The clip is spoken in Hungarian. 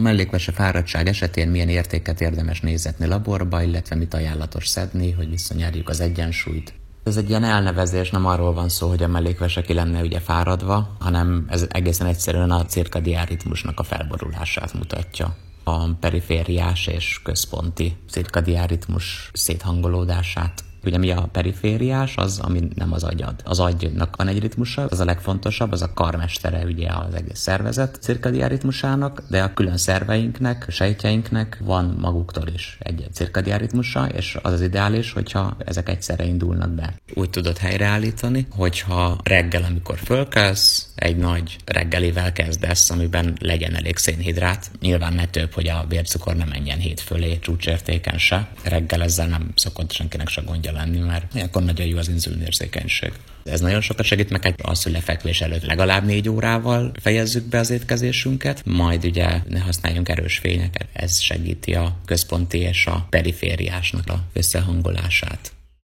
Mellékvese fáradtság esetén milyen értéket érdemes nézetni laborba, illetve mit ajánlatos szedni, hogy visszanyerjük az egyensúlyt. Ez egy ilyen elnevezés, nem arról van szó, hogy a mellékvese ki lenne ugye fáradva, hanem ez egészen egyszerűen a cirkadián ritmusnak a felborulását mutatja. A perifériás és központi cirkadián ritmus széthangolódását. Ugye mi a perifériás, az, ami nem az agyad. Az agynak van egy ritmusa, az a legfontosabb, az a karmestere ugye az egész szervezet cirkadián ritmusának, de a külön szerveinknek, sejtjeinknek van maguktól is egy cirkadián ritmusa, és az az ideális, hogyha ezek egyszerre indulnak be. Úgy tudod helyreállítani, hogyha reggel, amikor fölkelsz, egy nagy reggelivel kezdesz, amiben legyen elég szénhidrát. Nyilván ne több, hogy a vércukor ne menjen 7 fölé, csúcsértéken se. Reggel ezzel nem szokott senkinek se gondja lenni, mert akkor nagyon jó az inzulinérzékenység. Ez nagyon sokat segít, meg az, hogy lefekvés előtt legalább 4 órával fejezzük be az étkezésünket, majd ugye ne használjunk erős fényeket. Ez segíti a központi és a perifériásnak a összehangolását.